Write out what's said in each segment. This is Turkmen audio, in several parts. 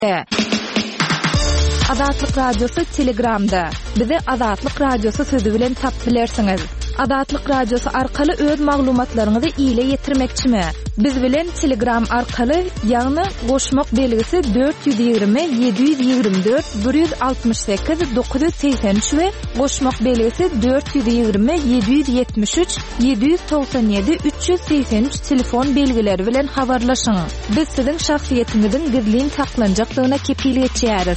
Azatlyk radiosu Telegramda. Bizi Azatlyk radiosu sözü bilen tapylarsınız. Azatlyk radiosu arkaly öz maglumatlaryňyzy ýyla ýetirmekçimi? Biz bilen Telegram arkaly ýagny goşmak belgisi 420 724 168 983 we goşmak belgisi 420 773 797 383 telefon belgileri bilen habarlaşyň. Biz siziň şahsiýetiňiziň gizlin saklanjaklygyna kepillik etýäris.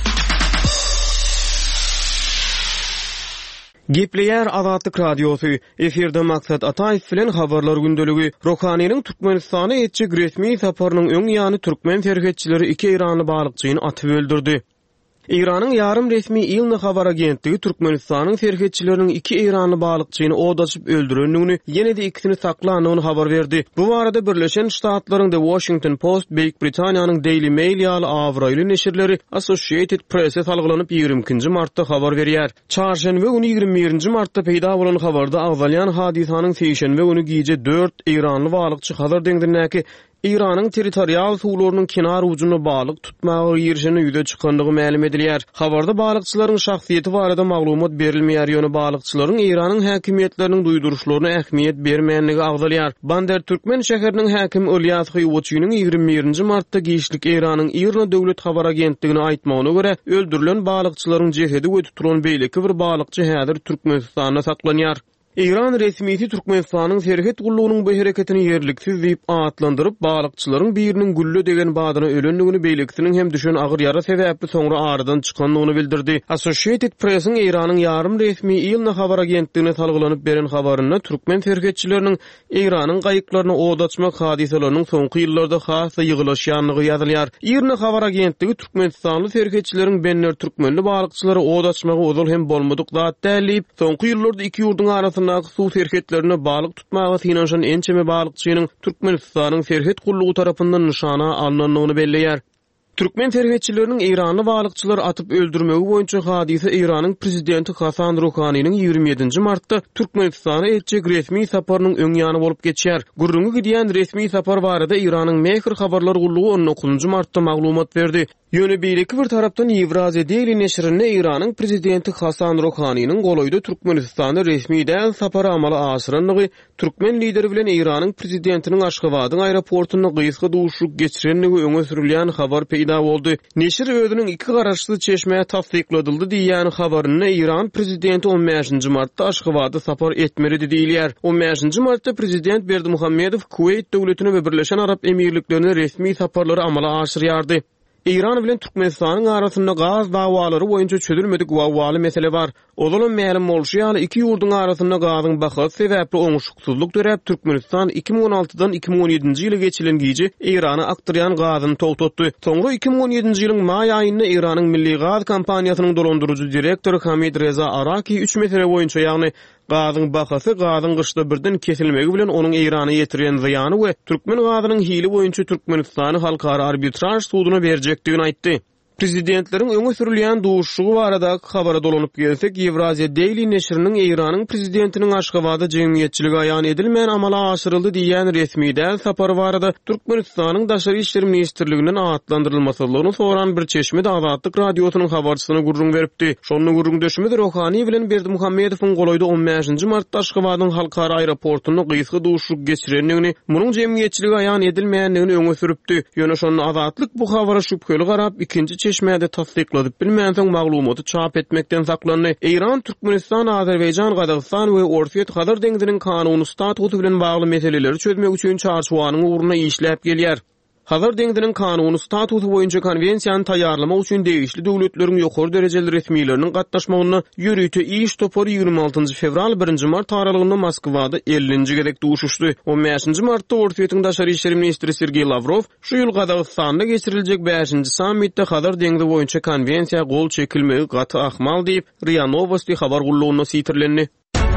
Gepleyer Azatlyk radiosu efirde Maksat Ataýew bilen habarlar gündöligi Rohanynyň Türkmenistana etjek resmi saparynyň öň ýany türkmen terhetçileri 2 İranly balykçyny atyp öldürdi. İran'ın yarım resmi İlni habar agentligi Türkmenistanyň terhetçileriniň 2 İranly balykçyny odaşyp öldürendigini, ýene-de ikisini saklanyny habar berdi. Bu barada Birleşen Ştatlaryň The Washington Post, Beýik Britaniýanyň Daily Mail ýaly awraýly neşirleri Associated Press'e salgylanyp 22-nji martda habar berýär. Çarşenbe güni 21-nji martda peýda bolan habarda awzalýan hadisanyň seýşenbe güni giýje 4 İranly balykçy hazır deňdirnäki İran'ın territorial suwlarynyň kenar ucuna balyk tutmagy ýerşine ýüze çykandygy ma'lum edilýär. Habarda balykçylaryň şahsiýeti barada maglumat berilmeýär ýöne balykçylaryň İran'yň häkimetleriniň duýduruşlaryna ähmiýet bermeýänligi agdalýar. Bandar Türkmen şäheriniň häkimi Ilyas Hywoçynyň 21-nji martda giýişlik İran'yň İrna döwlet habar agentligine aýtmagyna görä, öldürilen balykçylaryň jehedi we tutulan beýleki bir balykçy häzir Türkmenistanda saklanýar. İran resmiyeti Türkmenistanyň serhet gullugynyň bu hereketini ýerliksiz diýip atlandyryp, balykçylaryň biriniň güllü degen badyna ölendigini beýleksiniň hem düşen agyr ýara sebäpli soňra aradan çykandygyny bildirdi. Associated Press'in İran'yň ýarym resmi Ilni habar agentligine salgylanyp beren habaryna türkmen terhetçileriniň İran'yň gaýyklaryna odaçmak hadiselerini soňky ýyllarda hasa ýygylaşýanlygy ýazylýar. Irna habar agentligi Türkmenistanly terhetçileriň benler türkmenli balykçylary odaçmagy ozal hem bolmadyk zat dälip, soňky ýyllarda iki ýurdun arasynda suw serhetlerine balyk tutmagy synanşan ençeme balykçynyň Türkmenistanyň serhet gullugy tarapyndan nişana alnanyny belleýär. Türkmen terhetçileriniň İranly balykçylar atyp öldürmegi boýunça hadise İran'yň prezidenti Hasan Rouhanynyň 27-nji martda Türkmenistana etjek resmi saparynyň öň ýany bolup geçýär. Gurrungy gidýän resmi sapar barada İran'yň Mehr habarlar gullugy 19-njy martda maglumat berdi. Ýöne beýleki bir tarapdan Ýewraziýa Daily neşrine İran'yň prezidenti Hasan Rouhanynyň goloýda Türkmenistana resmi däl sapary amala aşyranlygy, türkmen lideri bilen İran'yň prezidentiniň Aşgabatyň aeroportuny gysga duşuk geçirenligi öňe sürilýän habar peýda boldy. Neşir özüniň iki garaşly çeşmeye tasdikladyldy diýýän habaryny İran prezidenti 15-nji martda Aşgabatda sapar etmeli diýilýär. 15-nji martda prezident Berdimuhammedow Kuweyt döwletine we Birleşen Arap Emirliklerine resmi saparlary amala aşyrýardy. İran bilen Türkmenistanyň arasynda gaz dawalary boýunça çözülmedik wagwaly mesele bar. Ozalan ma'lum bolşy ýaly iki ýurdun arasynda gazyň bahasy sebäpli oňuşuksuzlyk dörep Türkmenistan 2016-dan 2017-nji ýyla geçilen giýje İrany akdyrýan gazyny togtatdy. Soňra 2017-nji ýylyň maý aýynda İranyň milli gaz kompaniýasynyň dolandyrjy direktory Hamid Reza Araki 3 mesele boýunça ýagny gazyň bahasy gazyň gışda birden kesilmegi bilen onuň İrana ýetirýän zyýany we türkmen gazynyň hili boýunça Türkmenistany halkara arbitraj suwdyna berjekdigini aýtdy. Prezidentleriň öňe sürilýän duşugy barada habara dolanyp gelsek, Ýewraziýa Daily neşriniň İranyň prezidentiniň Aşgabada jemgyýetçiligi aýan edilmeýän amala aşyryldy diýýän resmi däl sapary barada Türkmenistanyň Daşary işleri ministrliginden atlandyrylmasylygyny soran bir çeşme Azatlyk radiosynyň habarçysyna gurrun beripdi. Şonu gurrun döşmedi Rouhany bilen Berdimuhammedowyň goloýda 15-nji martda Aşgabatyň halkara aeroportuny gysga duşuk geçirenligini, munyň jemgyýetçiligi aýan edilmeýänligini öňe süripdi. Ýöne şonu Azatlyk bu habara şüpheli garap ikinji çeşmede tasdikladyp bilmeýän maglumaty çap etmekden saklandy. İran, Türkmenistan, Azerbaýjan, Gazagystan we Orsiýet hazır deňdiriň kanuny statusy bilen bagly meseleleri çözmek üçin çarşuwanyň uğruna işläp gelýär. Hazır deňdiriň kanuny statusy boýunça konwensiýany taýýarlamak üçin degişli döwletleriň ýokary derejeli resmiýetleriniň gatnaşmagyna ýürüýte iş topary 26-njy fevral 1-nji mart aralygynda Moskwada 50-nji gedek duşuşdy. 15-nji martda Orsiýetiň Daşary işleri ministri Sergey Lavrov şu ýyl Gazagystanda geçiriljek 5-nji sammitde hazır deňdi boýunça konwensiýa gol çekilmegi gaty ahmal diýip RIA Novosti habar gullugyna sitirlendi.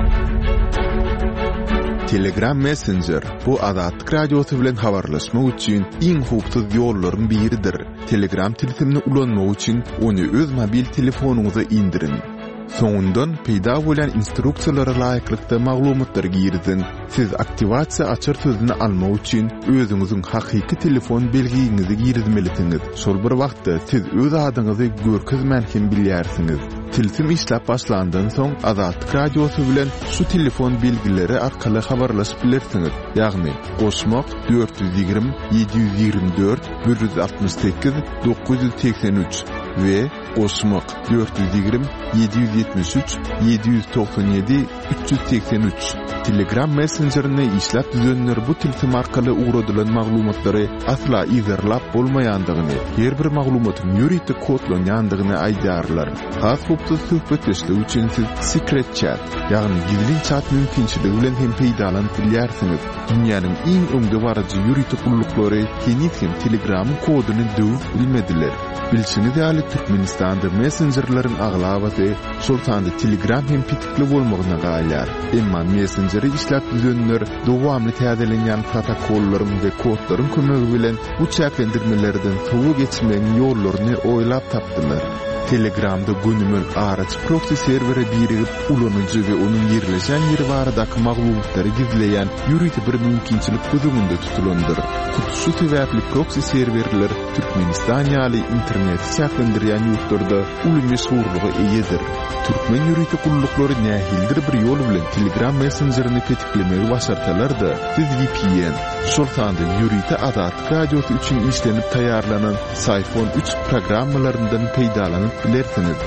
Telegram Messenger bu Azatlyk radiosu bilen habarlaşmak üçin iň hukukly ýollaryň biridir. Telegram tilsimini ulanmak üçin onu öz mobil telefonuňyza indirin. Soňundan peýda bolan instruksiýalara laýyklykda maglumatlar girdin. Siz aktivasiýa açar sözüni almak üçin özüňiziň hakyky telefon belgiňizi girdmelisiniz. Şol bir wagtda siz öz adyňyzy görkezmän hem bilýärsiňiz. Tilsim işläp başlandan soň Azatlyk radiosy bilen şu telefon belgileri arkaly habarlaşyp bilersiňiz. Ýagny goşmak 420 724 168 983 we goşmak 420 773 797 383. Telegram Messenger'ine işläp düzenler bu tilsim arkaly uğradylan maglumatlary asla izerlap bolmaýandygyny, her bir maglumatyň ýüriti kodlanýandygyny aýdarlar. Has hupda söhbetleşmek üçin siz secret chat, ýagny gizli chat mümkinçiligi bilen hem peýdalanyp bilýärsiňiz. Dünýäniň iň öňde barajy ýüriti gullukları hem Telegram koduny döwüp bilmediler. Bilşini däli Türkmenistanda messengerlaryň aglawaty şol sanda Telegram hem pitikli bolmagyna gaýlar. Emma messenjeri işläp düzenler dowamly täzelenýän protokollaryň we kodlaryň kömegi bilen bu çäklendirmelerden soňa geçmeň ýollaryny oýlap tapdylar. Telegramda günümün araç proxy serveri birigip ulanıcı ve onun yerleşen yeri baradaky maglumatları gizleyen ýüriti bir mümkinçilik gözüňünde tutulandyr. Şu sebäpli proxy serverler Türkmenistan ýaly internet çäklendirýän ýurtlarda uly meşhurlygy eýedir. Türkmen ýüriti gullukları nähildir bir ýol bilen Telegram messengerini tetiklemeyi başartalar da siz VPN, şol sanda ýüriti Azatlyk radiosy üçin işlenip taýarlanan iPhone 3 programmalaryndan peýdalanyp bilersiňiz.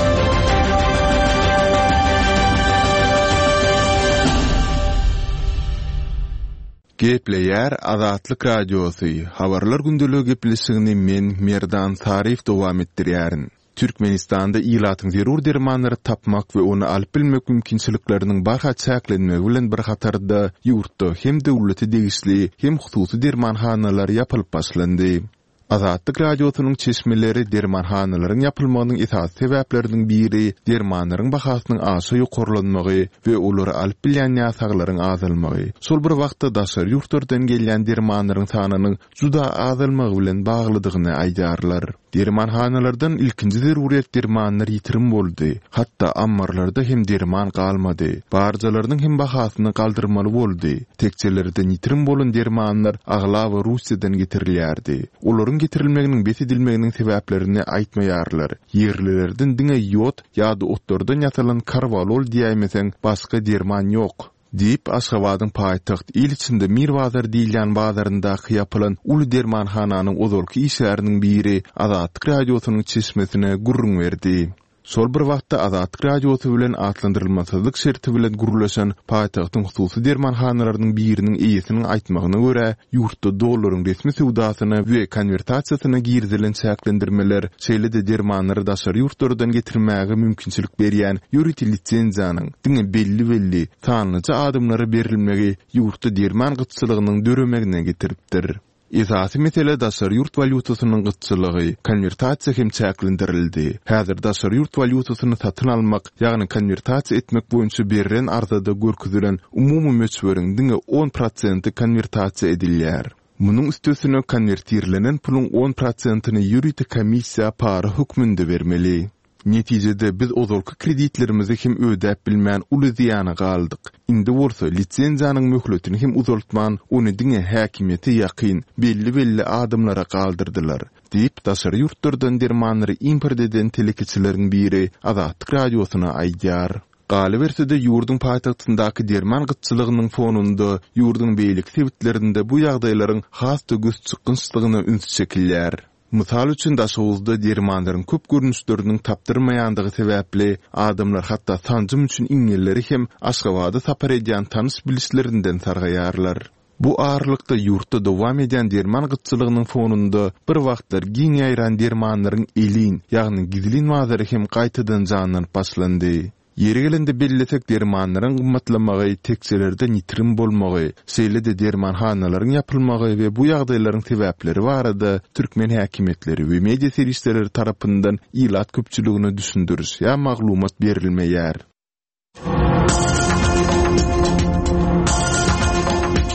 Gepleýär Azatlyk radiosy. Habarlar gündeligi gepleşigini men Merdan Sarif dowam etdirýärin. Türkmenistanda ilatyň zerur dermanlary tapmak we onu alyp bilmek mümkinçilikleriniň barha çäklenmegi bilen bir hatarda ýurtda hem döwleti degişli hem hususy dermanhanalar ýapylyp başlandy. Azatlyk radiosynyň çeşmeleri dermanhanalaryň ýapylmagynyň esas sebäpleriniň biri dermanlaryň bahasynyň aşy ýokarlanmagy we olary alyp bilýän ýasaglaryň azalmagy. Şol bir wagtda daşar ýurtlardan gelýän dermanlaryň sanynyň juda azalmagy bilen baglydygyny aýdarlar. Dermanhanalardan ilkinji zeruriýet dermanlar ýitirim boldy. Hatda ammarlarda hem derman galmady. Barjalarynyň hem bahasyny galdyrmaly boldy. Tekçelerden ýitirim bolan dermanlar aglawa Russiýadan getirilýärdi. Olaryň getirilmeginiň besedilmeginiň sebäplerini aýtmaýarlar. Yerlilerden diňe ýod ýa-da otlardan ýasalan karvalol diýmeseň başga derman ýok. Diýip Aşgabatyň paýtaxt il içinde Mirwazar diýilýän bazarynda ýapylan uly dermanhananyň ozalky işleriniň biri Azatlyk radiosynyň çeşmesine gurrun berdi. Şol bir wagtda Azatlyk radiosy bilen atlandyrylmasyzlyk şerti bilen gurulaşan paýtagtyň hususy dermanhanalarynyň biriniň eýesiniň aýtmagyna görä, ýurtda dollaryň resmi sewdasyna we konvertasiýasyna girdilen çäklendirmeler şeýle-de dermanlary daşary ýurtlardan getirmäge mümkinçilik berýän ýüriti lisensiýanyň diňe belli tanlyca adımlary berilmegi ýurtda derman gytçylygynyň döremegine getiripdir. Esasy mesele daşary ýurt valyutasynyň gytçylygy, konvertasiýa hem çäklendirildi. Häzir daşary ýurt valyutasyny satyn almak, ýagny konvertasiýa etmek boýunça berilen arzada görkezilen umumy möçberiň diňe 10% konvertasiýa edilýär. Munyň üstesine konvertirlenen pulun 10%-ni ýüriti komissiýa para hukmynda bermeli. Netijede biz ozalky kreditlerimizi hem ödäp bilmän uly ziýana galdyk. Indi bolsa lisensiýanyň möhletini hem uzaltman, ony diňe häkimiýeti ýakyn belli adımlara galdyrdylar. Diýip daşary ýurtlardan dermanlary import eden telekiçileriň biri Azatlyk radiosyna aýdýar. Galybersede ýurdun paýtagtyndaky derman gytçylygynyň fonunda ýurdun beýlik sebitlerinde bu ýagdaýlaryň has tögüs çykynçlygyna üns çekilýär. Mysal üçin daşawuzda dermanlaryň köp görnüşleriniň tapdyrmaýandygy sebäpli adamlar hatda sanjym üçin iňelleri hem Aşgabada sapar edýän tanys bilişlerinden sargaýarlar. Bu ağırlykda ýurtda dowam edýän derman gytçylygynyň fonunda bir wagtlar giň ýaýran dermanlaryň elin, ýagny gizlin wazary hem gaýtadan janlanyp başlandy. Yeri gelende belletek dermanlaryň gymmatlamagy, tekçelerden ýitirim bolmagy, şeýle-de dermanhanalaryň ýapylmagy we bu ýagdaýlaryň sebäpleri barada türkmen häkimetleri we media serişleri tarapyndan ilat köpçüligini düşündürüş ýa maglumat berilmeýär. Öz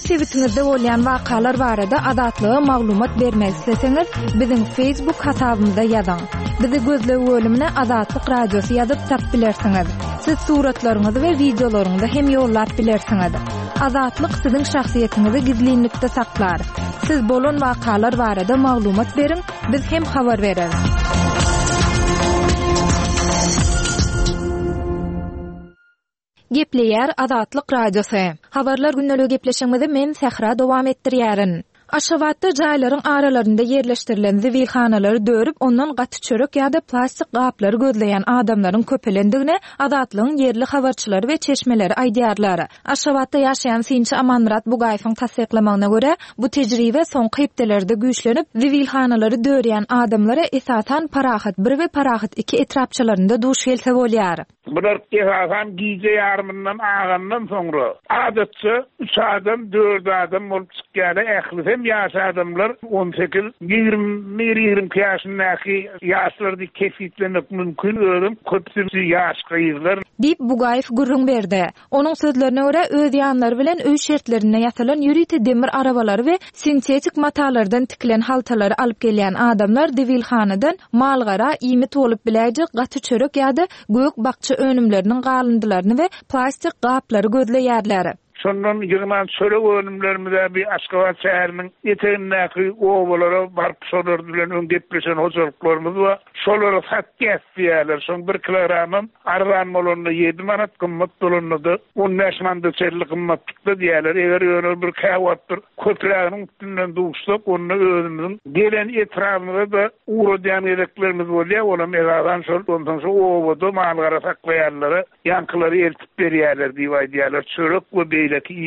sebitinizde bolýan wakalar barada adatlyga maglumat bermek isteseňiz, biziň Facebook hasabymyza ýazyň. Bizi gözlegi bölümine Adatlyk Radiosu ýazyp tap bilersiňiz. Siz suratlaryňyzy we videolaryňyzy hem ýollap bilersiňiz. Adatlyk siziň şahsiýetiniňizi gizlilikde saklar. Siz bolan wakalar barada maglumat beriň, biz hem habar bereriz. Gepleýär Adatlyk Radiosu. Habarlar günnäli gepleşigimizde men Sehra dowam etdirýärin. Aşgabatda jaýlaryň aralarynda yerleşdirilen zibilhanalary dörüp ondan gaty çörek ýa-da plastik gaplary gözleýän adamlaryň köpelendigine Adatlygyň yerli habarçylary we çeşmeleri aýdýarlar. Aşgabatda ýaşaýan Sinçi Amanmurat Bugaýewiň tasdiklamagyna görä, bu tejribe soňky hepdelerde güýçlenip, zibilhanalary dörýän adamlara esasan Parahat 1 we Parahat 2 etrapçylarynda duş gelse bolýar. Bular esasan giýje ýarmyndan agandan soňra adatça 3 adam 4 adam bolup çykýar, ähli yaş adamlar 18-20 ýaşyndaky ýaşlardy kefitlenip mümkin ölüm köpçüsü ýaş gyýylar. Dip Bugaýew gurrun berdi. Onuň sözlerine görä öz ýanlary bilen öý şertlerine ýatylan ýürüýte demir arabalary we sintetik matalardan tikilen haltalary alyp gelýän adamlar divilhanadan malgara iýmit bolup biläjek gaty çörek ýa-da gök bakça önümleriniň galyndylaryny we plastik gaplary gözleýärler. Şondan ýygnan çörek önümlerimizde bir Aşgabat şäheriniň eteğindäki owalara barp şolar bilen öňgepleşen hojuluklarymyz we şolara satýar diýerler. Şoň 1 kilogramym argan bolanda 7 manat gymmat bolandy. 15 manat çerli gymmatda diýerler. Eger ýöne bir käwatdyr köpräginiň üstünden duşlap onu özümiziň gelen etrafynda da uğrayan edeklerimiz bolýar. Olam egadan şol ondan şu owada malgara saklaýarlar, ýanklary eltip berýärler diýerler. Çörek we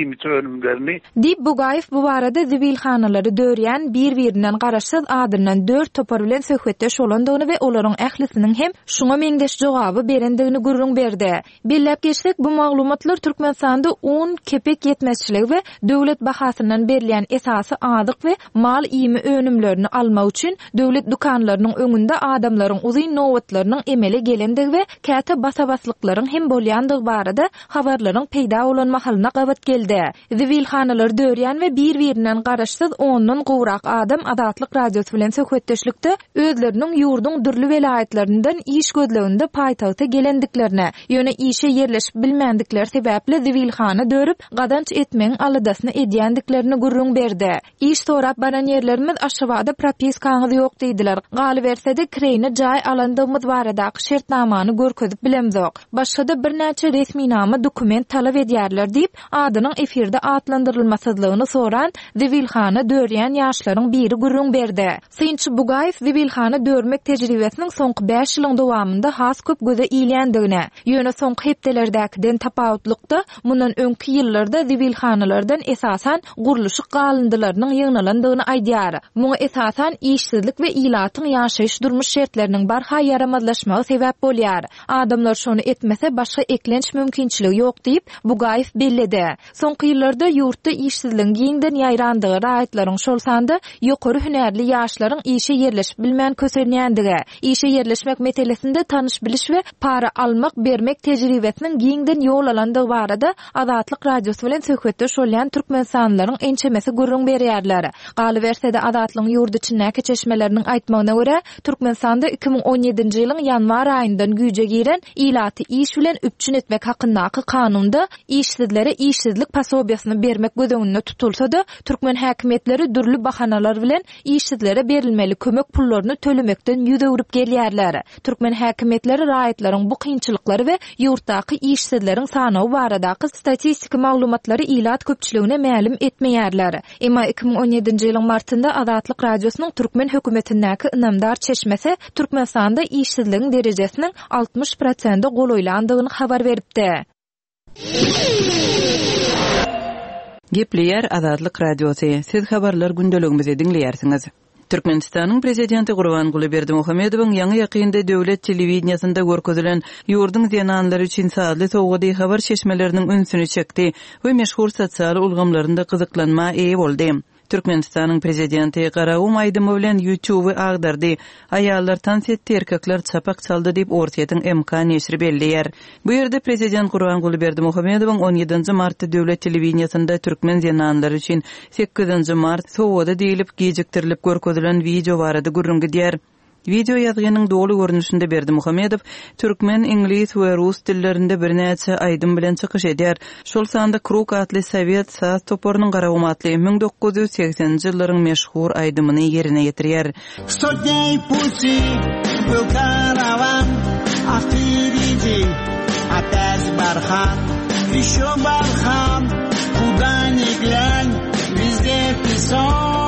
Dip Bugaýew bu barada zibilhanalary dörýän bir-birinden garaşsyz adamdan 4 topar bilen söhbetdeş bolandygyny we olaryň ählisiniň hem şuňa meňdeş jogaby berendigini gurrun berdi. Bellep geçsek bu maglumatlar Türkmenistanda 10 kepek ýetmezçiligi we döwlet bahasyndan berilýän esasy adyk we mal iýimi önümlerini almak üçin döwlet dukanlarynyň öňünde adamlaryň uzyn nowatlarynyň emeli gelendigi we käte basabaslyklaryň hem bolýandygy barada habarlaryň peýda bolan mahalyna geldi. Zibilhanalar dörýän we bir-birinden garaşsyz 10-dan gowrak adam Adatlyk Radiosu bilen söhbetdeşlikde özleriniň ýurduň dürli welaýatlarinden iş gözleginde paýtagta gelendiklerine, ýöne işe yerleşip bilmendikleri sebäple zibilhana dörüp gadanç etmeň alydasyny edýändiklerini gurrun berdi. İş sorap baran ýerlerimiz Aşgabada propiskaňyz ýok diýdiler. Galy bersede kireyne jaý alandygymyz baradaky şertnamany görkezip bilemzok. Başga-da bir näçe resmi nama dokument talap edýärler diýip adynyň efirde atlandyrylmasyzlygyny soran zibilhana dörýän ýaşlaryň biri gurrun berdi. Sinçi Bugaýew zibilhana dörmek tejribesiniň soňky 5 ýylyň dowamında has köp göze iýlendigine, ýöne soňky hepdelerdäkinden tapawutlykda mundan öňki ýyllarda zibilhanalardan esasan guruluşy galyndylarynyň ýygnalandygyny aýdýar. Muňa esasan işsizlik we ilatyň ýaşaýyş durmuş şertleriniň barha ýaramazlaşmagy sebäp bolýar. Adamlar şonu etmese başga eklenç mümkinçiligi ýok diýip Bugaýew belledi. Soňky ýyllarda ýurtda işsizligiň giňden ýaýrandygy raýatlaryň şol sanda ýokary hünärli ýaşlaryň işe yerleşip bilmän kösenýändigi, işe yerleşmek meselesinde tanyş biliş we para almak bermek tejribesiniň giňden ýol alandygy barada Adatlyk Radiosu bilen söhbetde şolýan türkmensanlaryň ençemesi gurrun berýärler. Galy bersede Adatlygyň ýurdu içindäki çeşmeleriniň aýtmagyna görä, Türkmenistanda 2017-nji ýylyň ýanwar aýyndan güýje giren ilaty iş bilen üpçün etmek hakyndaky kanunda işsizlere işsizlik pasobiýasyny bermek gözüňde tutulsa-da, türkmen häkimetleri dürli bahanalar bilen işsizlere berilmeli kömek pullaryny tölemekden ýüze urip gelýärler. Türkmen häkimetleri raýatlaryň bu kynçylyklary we ýurtdaky işsizleriň sanawy baradaky statistik maglumatlary ilat köpçüligine mälim etmeýärler. Emma 2017-nji ýylyň martynda Adatlyk Radiosynyň türkmen hökümetindäki ynamdar çeşmesi Türkmenistanda işsizligiň derejesiniň 60% goloýlandygyny habar beripdi. Gepleýär Adatlyk Radiosu. Siz habarlar gündeligimizi dinleýärsiňiz. Türkmenistanyň prezidenti Gurbanguly Berdimuhammedowyň ýangy ýakynda döwlet telewizionynda görkezilen ýurduň zenanlary üçin saatly sowgady habar çeşmeleriniň ünsüni çekdi we meşhur sosial ulgamlarynda gyzyklanma eýe boldy. Türkmenistanyň prezidenti Garawum Aydymy bilen YouTube agdardy. Ayallar tansetdi, erkekler çapak çaldy diýip ortaýatyň MK neşri belliýär. Bu ýerde prezident Gurbanguly Berdimuhamedowyň 17-nji martda döwlet telewizionyasynda türkmen zenanlary üçin 8-nji mart sowada diýilip gejiktirilip görkezülen video barada gurrungy diýär. Video ýazgynyň dogly görnüşinde Berdimuhamedow türkmen, ingliz we rus dillerinde birnäçe aýdym bilen çykyş edýär. Şol sanda Kruk atly Sowet saz toporunyň Garawum atly 1980-nji ýyllaryň meşhur aýdymyny ýerine ýetirýär. Сотней пути был караван, а впереди опять бархан, еще бархан, куда ни глянь, везде песок.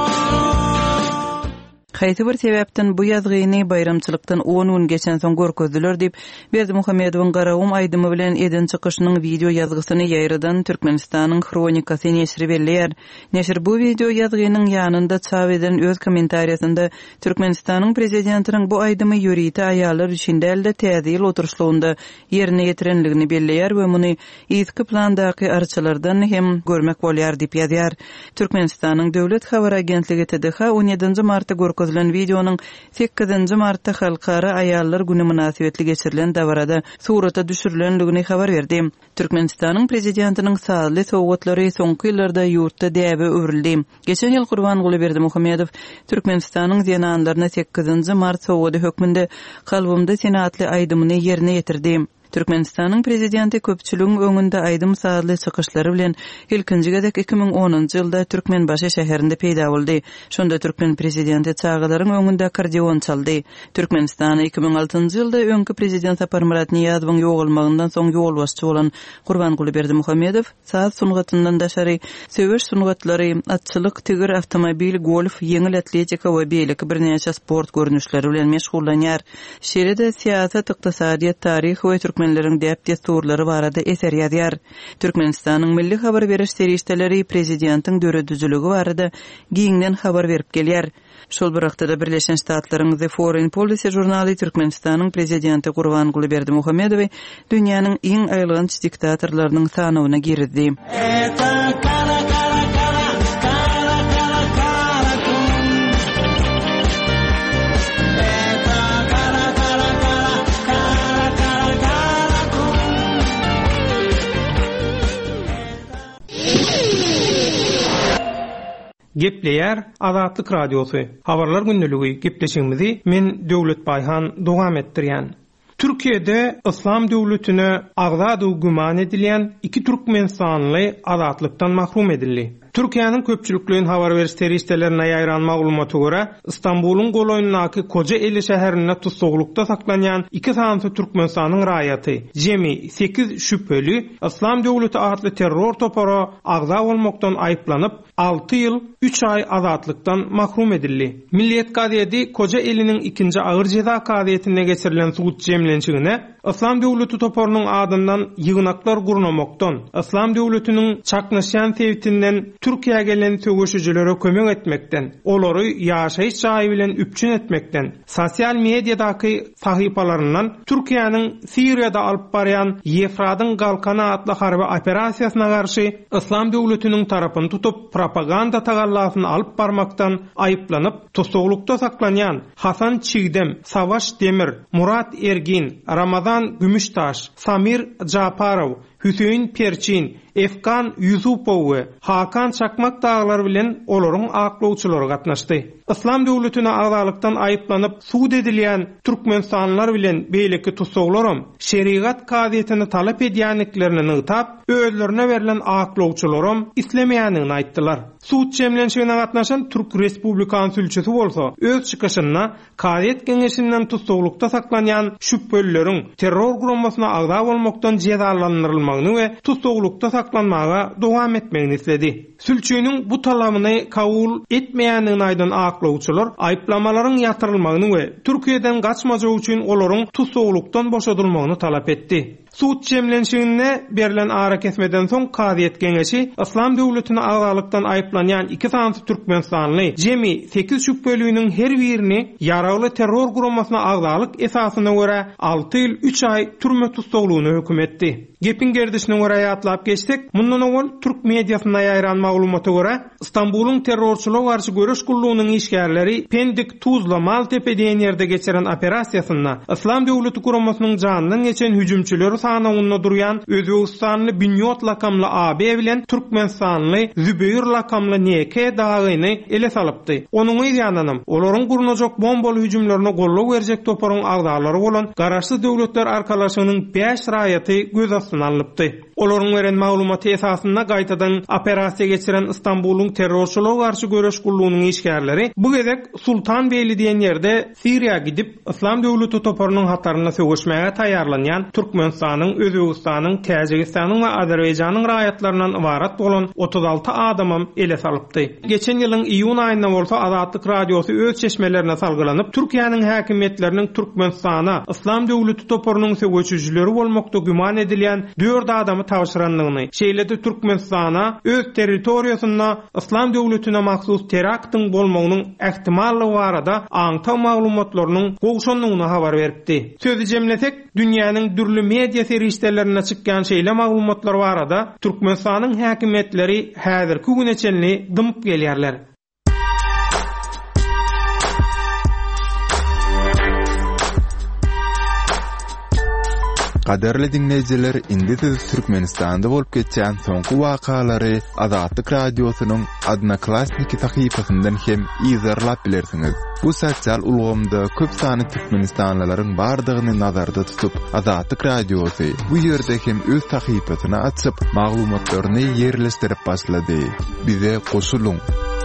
Haýsy bir sebäpden bu ýazgyny bayramçylykdan 10 gün geçen soň görkezdiler diýip Berdimuhamedowyň Garawum aýdymy bilen eden çykyşynyň video ýazgysyny ýaýradan Türkmenistanyň Kronikasy neşri belliýär. Neşir bu video ýazgynyň ýanynda çap eden öz kommentariýasynda Türkmenistanyň prezidentiniň bu aýdymy ýöriti aýallar üçin dälde täze ýyl oturuşlugynda ýerine ýetirenligini belliýär we muny eski plandaky arçalardan hem görmek bolýar diýip ýazýar. Türkmenistanyň döwlet habar agentligi TDH 17-nji martda görkezdilen videonyň 8-nji martda halkara aýallar güni münasibetli geçirilen dawarada surata düşürilenligini habar berdi. Türkmenistanyň prezidentiniň sağly sowgatlary soňky ýyllarda ýurtda däbe öwrildi. Geçen ýyl Gurbanguly Berdimuhamedow Türkmenistanyň zenanlaryna 8-nji mart sowgady hökmünde Kalbymda senatly aýdymyny ýerine ýetirdi. Türkmenistanyň prezidenti köpçüligiň öňünde aýdym saatly çykyşlary bilen ilkinji gezek 2010-njy ýylda Türkmenbaşy şäherinde peýda boldy. Şonda Türkmen prezidenti çağalaryň öňünde akordeon çaldy. Türkmenistan 2006-njy ýylda öňkü prezident Sapar Murat Niýazowyň ýogalmagyndan soň ýol başçy bolan Gurbanguly Berdimuhamedow saat sungatyndan daşary söwüş sungatlary, atçylyk, tigir, awtomobil, golf, yeňil atletika we beýleki birnäçe sport görnüşleri bilen meşgullanýar. Şeýle-de siýasat, ykdysadyýat, taryh we türkmenleriň däp desturlary barada eser ýazýar. Türkmenistanyň milli habar beriş serişdeleri prezidentiň döredüjüligi barada giňden habar berip gelýär. Şol bir wagtda Birleşen Ştatlaryň The Foreign Policy jurnaly Türkmenistanyň prezidenti Gurbanguly Berdimuhamedowy dünýäniň iň aýlynç diktatorlarynyň sanawyna girdi. Gepleýär Azatlyk Radiosu. Habarlar gündəligi gepleşigimizi men Döwlet Bayhan dowam etdirýän. Türkiýede İslam döwletine agzady güman edilen 2 türkmen sanly azatlykdan mahrum edildi. Türkiýanyň köpçülikliğin habar beriş serişdelerine ýaýran maglumaty görä, İstanbulyň goloýundaky Koca Eli şäherinde tutsaglykda saklanýan 2 sanly türkmenistanyň raýaty, jemi 8 şüpheli İslam döwleti adly terror toporu agza bolmakdan aýyplanyp 6 ýyl 3 ay azatlykdan mahrum edildi. Milliýet gaziýeti Koca Eliniň 2-nji agyr jeza kaziýetinde geçirilen suwut jemlençigine İslam döwleti toporunyň adyndan ýygnaklar gurnamakdan, İslam döwletiniň çaknaşan sebäbinden Türkiýe gelen söwüşçülere kömek etmekden, olary ýaşaýyş jaýy bilen üpçün etmekden, sosial mediadaky sahypalaryndan Türkiýanyň Siriýada alyp barýan Ýefradyň Galkana adly harby operasiýasyna garşy İslam döwletiniň tarapyny tutup propaganda tagallasyny alyp barmakdan aýyplanyp tutsaglykda saklanýan Hasan Çiğdem, Savaş Demir, Murat Ergin, Ramazan Gümüştaş, Samir Japarow, Hüseyin Perçin, Efkan Yusupow we Hakan Çakmak dağlar bilen olaryň aklawçylary gatnaşdy. İslam döwletine agzalykdan aýyplanyp suud edilýän türkmenstanlar bilen beýleki tutsaglaram şeriat kaziýetini talap edýänliklerini nytap, özlerine berilen aklawçylaram islemeýänini aýtdylar. Suud jemlenşigine gatnaşan Türk Respublikan sülçesi bolsa, öz çykyşynda kaziýet geňeşinden tutsaglykda saklanýan şüphelleriň terror guramasyna agza bolmakdan jezalandyrylmagyny we tutsaglykda saklanmaga dowam etmegini isledi. Sülçüniň bu talabyny kabul etmeýändigini aýdan aklawçylar aýplamalaryň ýatyrylmagyny we Türkiýeden gaçmagy üçin olaryň tutsaglykdan boşadylmagyny talap etdi. Suut jemlenşigine berilen ara kesmeden soň Kaziýet Geňeşi İslam döwletini agzalykdan aýplanýan 2 sansy Türkmenistanly jemi 8 şüpheliýiniň her birini ýaragly terror guramasyna agzalyk esasyna görä 6 ýyl 3 ay türme tutulmagyny hökm etdi. Gepin gerdişine göre aýatlap geçsek, mundan owal Türk mediasyna ýaýran maglumata göre Istanbulyň terrorçylyga garşy göreş gullugynyň işgärleri Pendik, Tuzla, Maltepe diýen ýerde geçiren operasiýasyna İslam döwleti guramasynyň janynyň geçen hüjümçileri sanawyna durýan Özbegistanly Bünyot lakamly AB bilen Türkmenistanly Zübeyir lakamly NK dagyny ele salypdy. Onuň ýanynym olaryň gurnajak bombaly hüjümlerine golluk berjek toparyň agdalary bolan garaşsyz döwletler arkalaşygynyň 5 raýaty göz astyna alypdy. Olaryň beren maglumaty esasynda gaýtadan operasiýa geçiren Istanbulyň terrorçylyga garşy göreş gullugynyň işgärleri bu gezek Sultan Beyli diýen ýerde Siriýa gidip İslam döwleti toparynyň hataryna sögüşmäge taýýarlanýan Türkmenistanyň, Özbegistanyň, Täjikistanyň we Azerbaýjanyň raýatlaryndan ibarat bolan 36 adamam ele salypdy. Geçen ýylyň iýun aýynda bolsa Azatlyk radiosy öz çeşmelerine salgylanyp Türkiýanyň häkimetleriniň Türkmenistana İslam döwleti toparynyň sögüşçüleri bolmakda güman edilýän 4 adamy tawşyranlygyny, şeýlede Türkmenistana öz territoriýasyna İslam döwletine mahsus teraktyň bolmagynyň ähtimallygy barada aňtaw maglumatlarynyň gowşanlygyny habar beripdi. Sözü jemlesek, dünýäniň dürli media serişlerine çykkan şeýle maglumatlar barada Türkmenistanyň häkimetleri häzirki güneçenli dymyp gelýärler. Kaderli dinleyijiler, indi siz Türkmenistanda bolup geçen soňky wakalary Azatlyk radiosynyň Adnaklasniki sahypasyndan hem izarlap bilersiňiz. Bu sosial ulgamda köp sany Türkmenistanlylaryň bardygyny nazarda tutup, Azatlyk radiosy bu ýerde hem öz sahypasyny açyp, maglumatlaryny ýerleşdirip başlady. Bize goşuluň.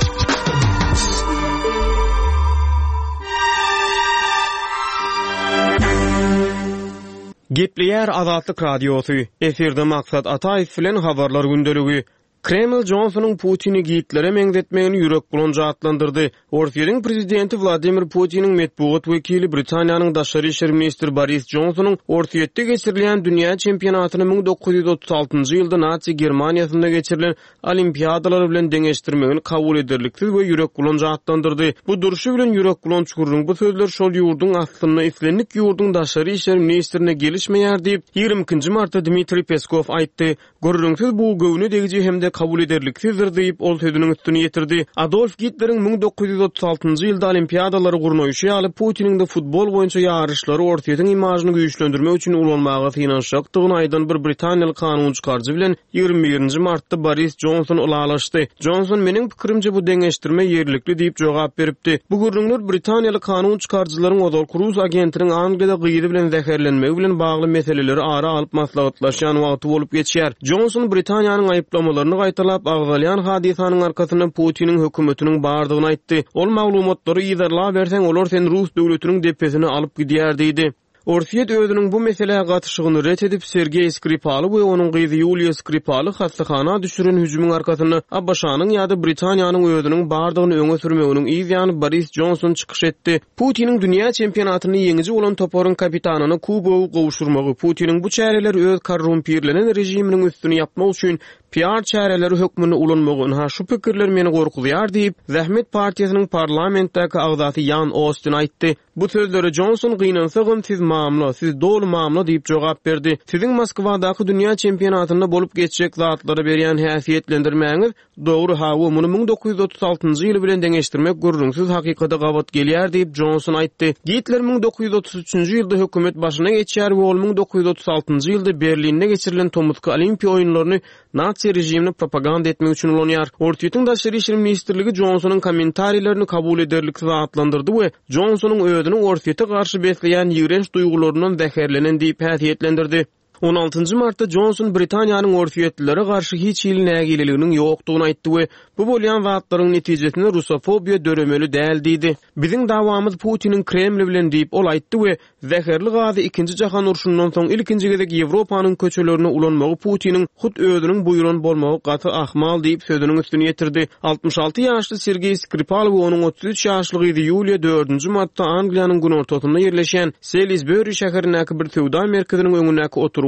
Gepleýär Azatlyk radiosy. Eferde maksat Ataýew bilen habarlar gündeligi. Kreml Johnsonyň Putini giýitlere meňzetmegini ýürek bulanjy atlandyrdy. Orsiýanyň prezidenti Vladimir Putiniň medpugat wekili Britaniýanyň daşary işler ministri Boris Johnsonyň Orsiýetde geçirilýän dünýä çempionatyny 1936-njy ýylda Nazi Germaniýasynda geçirilen olimpiadalar bilen deňeşdirmegini kabul ederliksiz we ýürek bulanjy atlandyrdy. Bu duruşy bilen ýürek bulançygyryň bu sözler şol ýurduň aslyny islenlik ýurduň daşary işler ministrine gelişmeýär diýip 22-nji martda Dmitri Peskov aýtdy. Görüňsiz bu göwüne degiji hemde kabul ederliksizdir diýip ol sözüniň üstüne ýetirdi. Adolf Hitleriň 1936-njy ýylda olimpiadalary gurnaýşy alyp Putiniň de futbol boýunça ýarışlary Orsiýetiň imajyny güýçlendirmek üçin ulanmaga synanşakdygyny aýdan bir Britaniýaly kanun çykarjy bilen 21-nji martda Boris Johnson ulalaşdy. Johnson meniň pikirimçe bu deňeşdirme ýerlikli diýip jogap beripdi. Bu gürrüňler Britaniýaly kanun çykarjylaryň Odol Cruz agentiniň Angliýada gyýdy bilen zäherlenmegi bilen bagly meseleleri ara alyp maslahatlaşýan wagty bolup geçýär. Johnson Britaniýanyň aýyplamalaryny gaýtalap agzalýan hadisanyň arkasynda Putiniň hökümetiniň bardygyny aýtdy. Ol maglumatlary ýyzarlap berseň olar sen Rus döwletiniň depesini alyp gidýär diýdi. Orsiýet özüniň bu meseleye gatyşygyny ret edip Sergey Skripal we onuň gyzy Yuliya Skripal hastaxana düşüren hüjümüň arkasyny Abbaşanyň ýa-da Britaniýanyň özüniň bardygyny öňe sürmeginiň ýa-ni Boris Johnson çykyş etdi. Putiniň dünýä çempionatyny ýeňiji bolan toparyň kapitanyny Kubowy gowşurmagy Putiniň bu çäreler öz korrumpirlenen rejiminiň üstüne ýapmak üçin PR çäreleri hökmüne ulanmagyny ha şu pikirler meni gorkulýar diýip Zähmet partiýasynyň parlamentdaky agzasy Jan Austin aýtdy. Bu sözleri Johnson gynansagyň siz mamla, siz dolu mamla diýip jogap berdi. Siziň Moskwadaky dünýä çempionatynda bolup geçjek zatlary berýän häsiýetlendirmäňiz dogry ha bu muny 1936-njy ýyl bilen deňeşdirmek gürrüňsiz hakykata gabat gelýär diýip Johnson aýtdy. Hitler 1933-njy ýylda hökümet başyna geçýär we ol 1936-njy ýylda Berlinde geçirilen Tomutky Olimpiýa oýunlaryny Nazi rejimini propaganda etmek üçin ulanýar. Ortiýetiň daşary işler ministrligi Johnsonyň kommentariýlerini kabul ederliksiz atlandyrdy we Johnsonyň özüni Ortiýete garşy besleýän ýigrenç duýgularyndan zäherlenen diýip häsiýetlendirdi. 16-njy martda Johnson Britaniýanyň Orsiýetlilere garşy hiç ýyl nägileliginiň ýokdugyny aýtdy we bu bolýan wagtlaryň netijesinde rusofobiýa döremeli däl diýdi. Biziň dawamyz Putiniň Kreml bilen diýip ol aýtdy we zäherli gazy 2-nji jahan urşundan soň ilkinji gezek Ýewropanyň köçelerine ulanmagy Putiniň hut özüniň buýruny bolmagy gaty ahmal diýip sözüniň üstüne ýetirdi. 66 ýaşly Sergey Skripal we onuň 33 ýaşly gyzy Yuliya 4-nji martda Angliýanyň günortasynda ýerleşen Salisbury şäherindäki bir sowda merkeziniň öňündäki oturup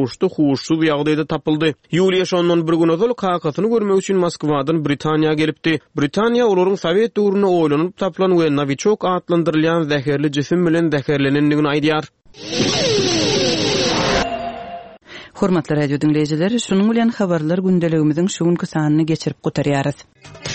turmuşda huşsuz ýagdaýda tapyldy. Ýuliýa şondan bir gün ozal kakasyny görmek üçin Moskwadan Britaniýa gelipdi. Britaniýa olaryň Sowet döwrüne oýlanyp tapylan we Novichok adlandyrylýan zäherli jisim bilen zäherlenendigini aýdýar. Hormatly radio dinleýijiler, şunuň bilen habarlar gündeligimiziň şu günkü sanyny geçirip gutarýarys.